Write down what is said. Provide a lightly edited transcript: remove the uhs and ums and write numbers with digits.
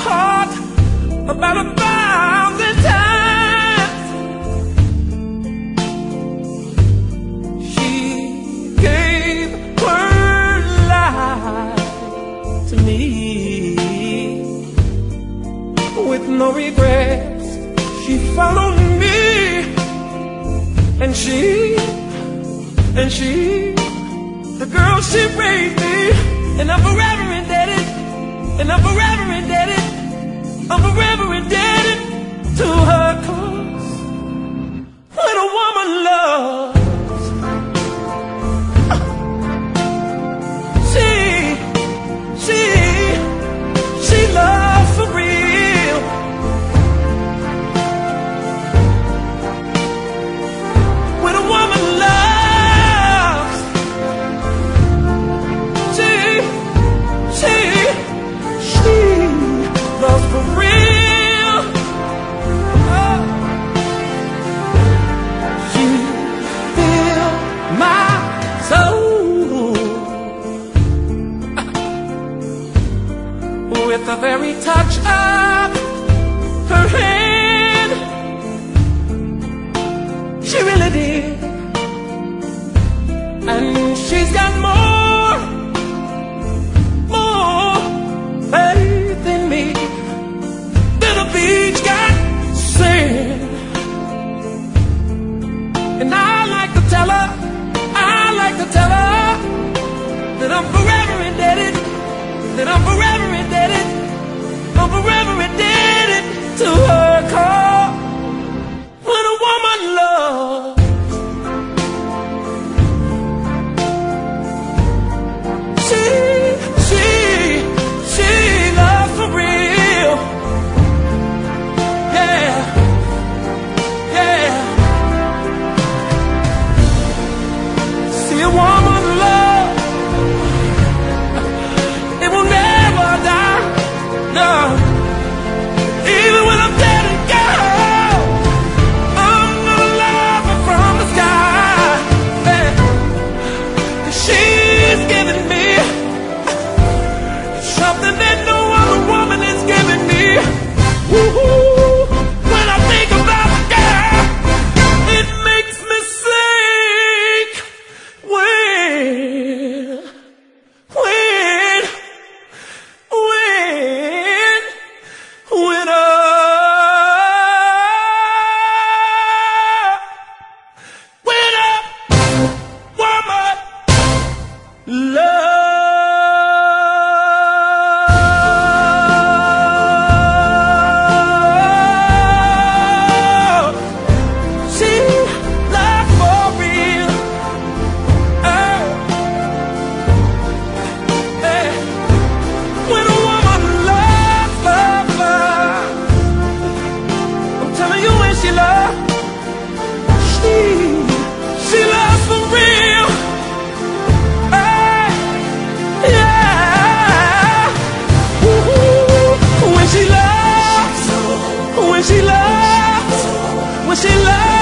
heart about 1,000 times. She gave her life to me with no regrets. She followed me, and she, the girl she raised me, and I'm forever indebted, and I'm forever indebted, I'm forever indebted to her. 'Cause when a woman loves, she loves for real. When a woman loves, she loves for real. Oh. You fill my soul with the very touch of her hand. She really did. And she's got more faith in me than a beach got sand. And I like to tell her that I'm forever indebted, that I'm forever indebted, I'm forever indebted to her. 'Cause when a woman loves, she loves for real. Yeah, yeah. See, a woman love, it will never die. No, even when I'm dead and gone, I'm gonna love her from the sky. Yeah. 'Cause she's giving me something that no other woman is giving me. Woo-hoo. When I think about the girl, it makes me sick. When a woman loves. She loves for real. Hey, yeah. When she loves, when she loves, when she loves.